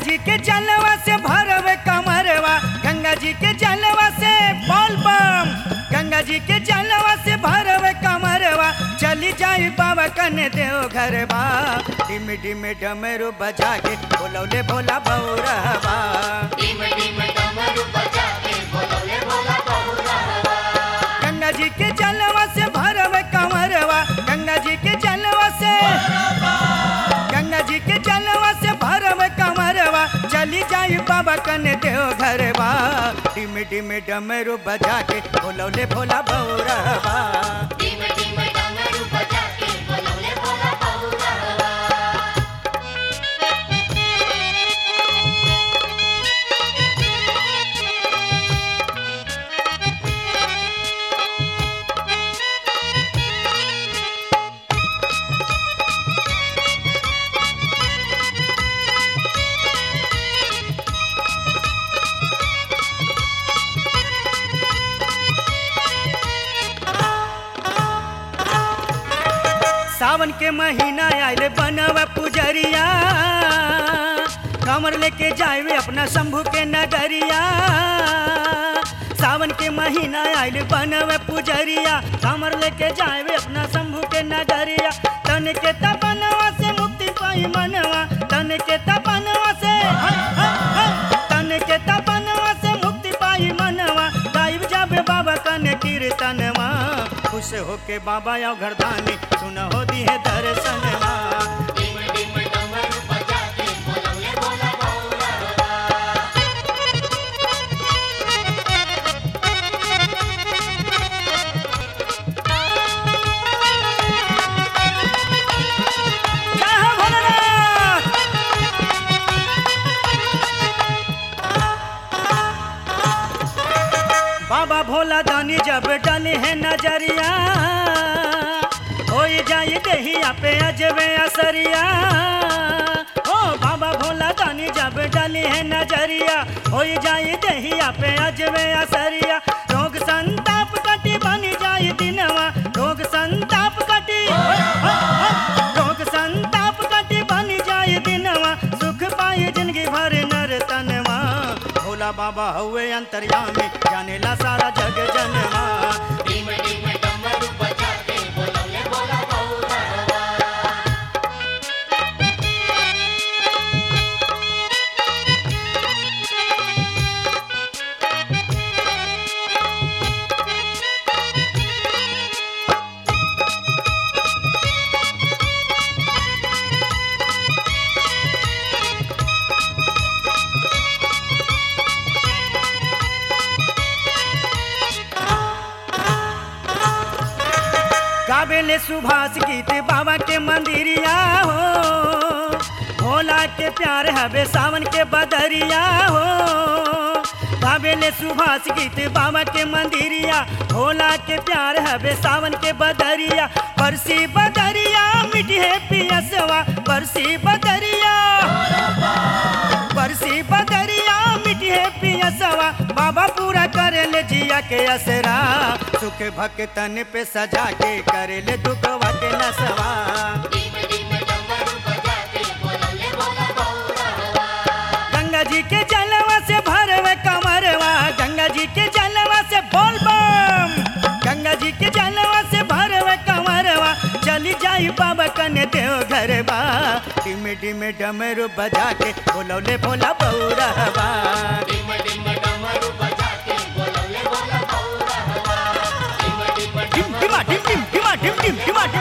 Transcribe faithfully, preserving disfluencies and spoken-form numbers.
जी के जलवा से भरवे कमरवा, गंगा जी के जलवा से बोल बम, गंगा जी के जलवा से भरवे कमरवा, चली जाई बाबा कने देव घरवा, डिम डिम डमरू बजा के बोलौले भोला बौरहवा, डिम डिम डमरू बजा के बोलौले भोला बौरहवा। गंगा जी के जलवा से भरवे कमरवा, गंगा जी के जलवा से गंगा जी के जलवा से भरवे कमरवा, चली जाई बाबा कने देव घरवा, डिम डिम डमरू बजा के बोलौले भोला बौरहवा, डिम डिम डमरू बजा के बोलौले भोला बौरहवा। सावन के महीना आयल बनवा पुजरिया, कमर लेके जाए अपना शंभू के नगरिया, सावन के महीना आयल बनवा पुजरिया, कमर लेके जाए अपना शंभू के नगरिया, तन के तपनवा से मुक्ति पाई मनवा, तन के तपनवा से तन के तपनवा से मुक्ति पाई मनवा, गायब जाबे बाबा कने कीर्तनवा, खुश होके बाबा आओ घरदानी सुना हो दी है दर्शनवा, डिम डिम डमरू बजा के बोलौले भोला बौरहवा। जय हो भोलेनाथ। बाबा भोला दानी जब डाली है नजरिया, हो जाए देहिया पे अजबे असरिया, ओ बाबा भोला दानी जब डाली है नजरिया, हो जाए देहिया पे अजबे असरिया, रोग संताप कटी बनी जाए दिनवा, रोग संताप कटी रोग संताप कटी बनी जाए दिनवा, सुख पाए जिंदगी भर नर तनवा, भोला बाबा हुए अंतर्यामी जानेला सारा जग जनवा, डिम डिम डमरू बजा के बोलौले भोला बौरहवा। गावेले सुभाष गीत बाबा के मंदिरिया हो, भोला के प्यार हवे सावन के बदरिया हो, गावेले सुभाष गीत बाबा के मंदिरिया, भोला के प्यार हवे सावन के बदरिया, बरसी बदरिया मिटी है पियसवा, बरसी बदरिया बरसी बदरिया मिटी है पियसवा, बाबा पूरा करेले जिया के असरा, सुख भक्तन पे सजा के करेले दुखवा के नसवा, डिम डिम डमरू बजा के बोलौले भोला बौरहवा। गंगा जी के जलवा से भरवे कमरवा, गंगा जी के जलवा से बोल बम, गंगा जी के जलवा से भरवे कमरवा, चली जाई बाबा कने देव घरवा, डिम डिम डमरू बजा के बोलौले भोला बौरहवा, डिम डिम डमरू बजा के बोलौले भोला बौरहवा। डिम डिम डिम डिमा डिम डिम डिमा डिम डिम डिमा डिम